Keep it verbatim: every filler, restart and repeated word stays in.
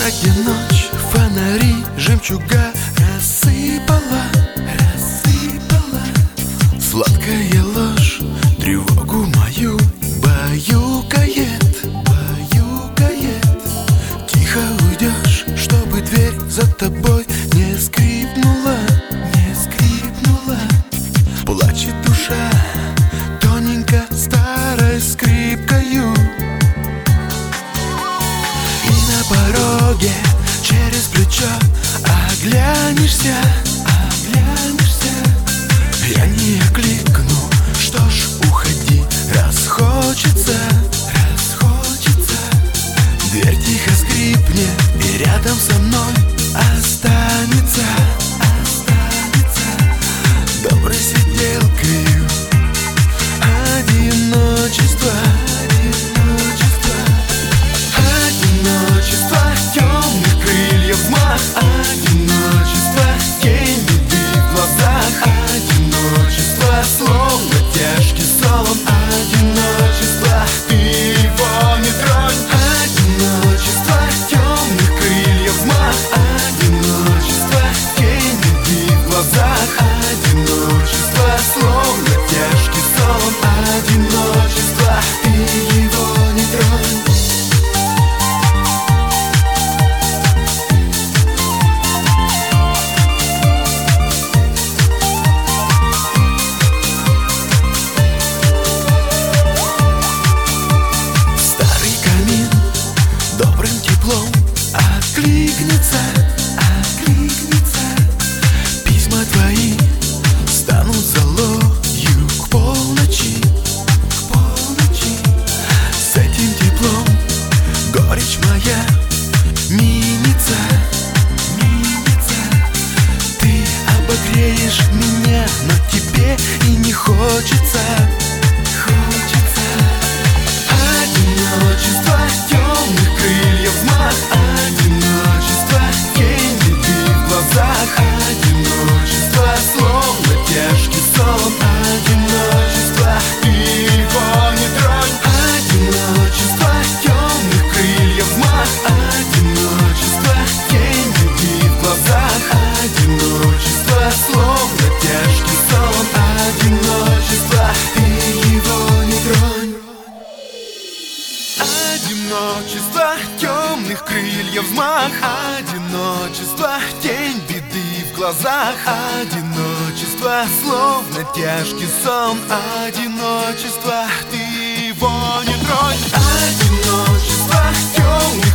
где ночь, фонари, жемчуга рассыпала, рассыпала. Сладкая ложь тревогу мою баюкает, баюкает. Тихо уйдешь, чтобы дверь за тобой не скрипнула, не скрипнула. Плачет душа тоненько старой скрипкою. И на пороге через плечо оглянешься, оглянешься. Я не окликну, что ж, уходи, раз хочется, раз хочется. Дверь тихо скрипнет, и рядом со мной останется, останется доброй сиделкою одиночество, одиночество. Одиночество темных крыльев мах, одиночество тень беды в глазах, одиночество словно тяжкий сон, одиночество ты его не тронь. Одиночество темных крыльев мах, одиночество тень беды в глазах, одиночество словно тяжкий сон, одиночество ты его не тронь. Добрым теплом откликнется, откликнется. Письма твои станут золою к полночи, к полночи. С этим теплом горечь моя минится, минится. Ты обогреешь меня, но тебе и не хочется, хочется. Одиночество темных крыльев мах, одиночество тень беды в глазах, одиночество словно тяжкий сон, одиночество ты его не тронь. Одиночество темных крыльев мах, одиночество тень беды в глазах, одиночество словно тяжкий сон, одиночество ты его не тронь. Одиночество темных крыльев взмах, одиночество тень беды в глазах, одиночество словно тяжкий сон, одиночество ты его не тронь. Одиночество темных